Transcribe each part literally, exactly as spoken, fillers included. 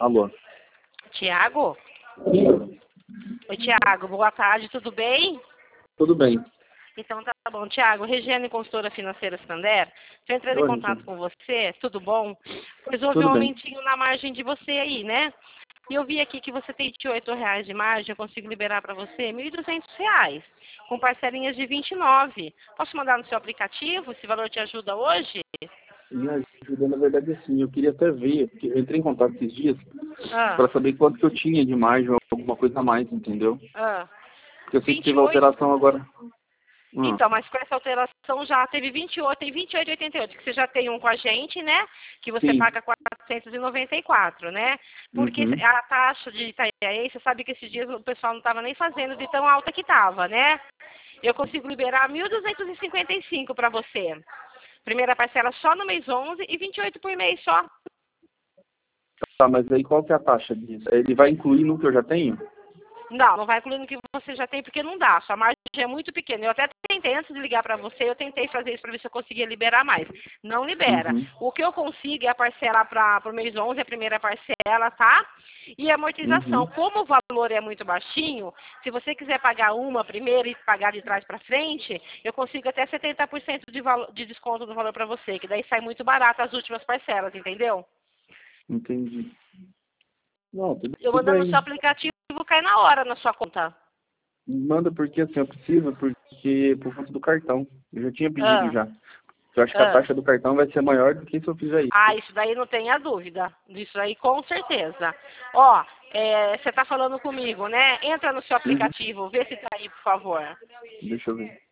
Alô? Tiago? Sim. Oi, Tiago. Boa tarde, tudo bem? Tudo bem. Então tá bom. Tiago, Regiane, consultora financeira Santander, estou entrando em Oi, contato Regiane. com você, tudo bom? Pois houve um Tudo bem. aumentinho na margem de você aí, né? E eu vi aqui que você tem vinte e oito reais de margem, eu consigo liberar para você mil e duzentos reais, com parcelinhas de vinte e nove. Posso mandar no seu aplicativo? Esse valor te ajuda hoje? Me ajuda, na verdade, assim, eu queria até ver, porque eu entrei em contato esses dias Ah, para saber quanto que eu tinha de margem ou alguma coisa a mais, entendeu? ah. Porque eu sei que vinte e teve a oito. alteração agora. Hum, Então, mas com essa alteração já teve vinte e oito, tem vinte e oito e oitenta e oito, que você já tem um com a gente, né? Que você sim. paga quatrocentos e noventa e quatro, né? Porque Uhum. a taxa de Itaiaí, você sabe que esses dias o pessoal não estava nem fazendo de tão alta que estava, né? Eu consigo liberar mil duzentos e cinquenta e cinco para você. Primeira parcela só no mês onze e vinte e oito por mês só. Tá, mas aí qual que é a taxa disso? Ele vai incluir no que eu já tenho? Não, não vai incluindo o que você já tem, porque não dá. Sua margem é muito pequena. Eu até tentei, antes de ligar para você, eu tentei fazer isso para ver se eu conseguia liberar mais. Não libera. Uhum. O que eu consigo é a parcela para o mês onze, a primeira parcela, tá? E a amortização. Uhum. Como o valor é muito baixinho, se você quiser pagar uma primeiro e pagar de trás para frente, eu consigo até setenta por cento de, valo- de desconto do valor para você, que daí sai muito barato as últimas parcelas, entendeu? Entendi. Não, tudo Eu mandando no seu bem. aplicativo, cai na hora na sua conta. Manda porque assim, eu preciso, porque por conta do cartão. Eu já tinha pedido Ah, já. Eu acho que a ah. taxa do cartão vai ser maior do que se eu fizer Ah, isso. isso daí não tenha dúvida. Isso aí com certeza. Ó, é, você está falando comigo, né? Entra no seu Uhum. aplicativo, vê se tá aí, por favor. Deixa eu ver.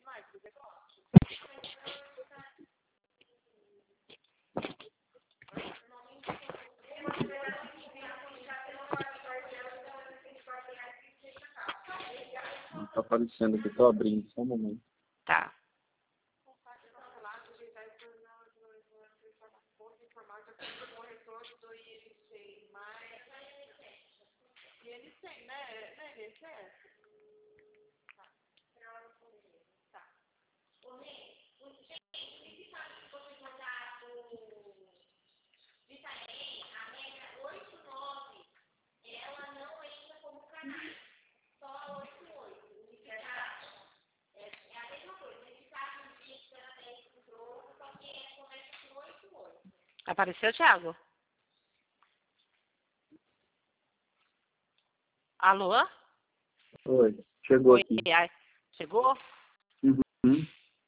Tá aparecendo aqui, tô abrindo, só um momento. Tá. Apareceu, Thiago? Alô? Oi, chegou Oi, aqui. ai, chegou? Uhum.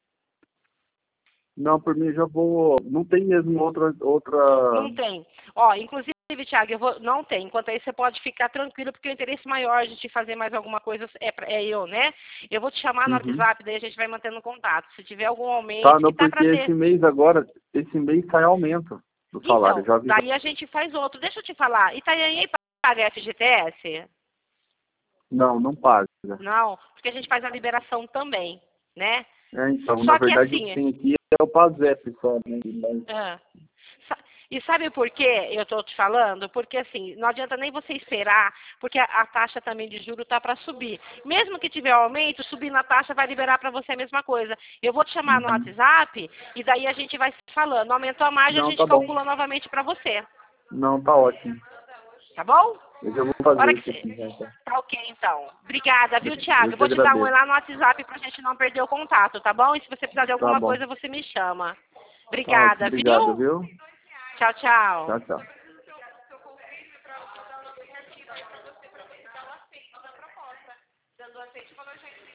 Não, por mim já vou. Não tem mesmo outra. outra... Não tem. Ó, inclusive, Thiago, eu vou, não tem. Enquanto aí você pode ficar tranquilo, porque o interesse maior de te fazer mais alguma coisa é, pra- é eu, né? Eu vou te chamar no Uhum. WhatsApp, daí a gente vai mantendo contato. Se tiver algum Tá, aumento, não, que tá porque para esse ter. mês agora, esse mês sai aumento do salário. Então, Já vi. daí a gente faz outro. Deixa eu te falar, Itanhaém paga F G T S? Não, não paga. Não, porque a gente faz a liberação também, né? É, então, na Só que verdade, o que assim, tem aqui é o PASEP só, né? Mas- ah, sa- e sabe por que eu estou te falando? Porque assim, não adianta nem você esperar, porque a, a taxa também de juro tá para subir. Mesmo que tiver aumento, subir na taxa vai liberar para você a mesma coisa. Eu vou te chamar no Uhum. WhatsApp e daí a gente vai se falando. Aumentou a margem, a Não, gente tá bom. calcula novamente para você. Não, tá ótimo. Tá bom? Eu já vou Hora fazer que isso você... aqui já, então. Tá ok, então. Obrigada, viu, Thiago? Eu Eu que vou te dar um oi agradeço. lá no WhatsApp pra gente não perder o contato, tá bom? E se você precisar de Tá alguma bom. coisa, você me chama. Tá ótimo. Obrigada, Obrigado, viu? viu? Tchau, tchau. Tchau, tchau. Dando aceite, valor já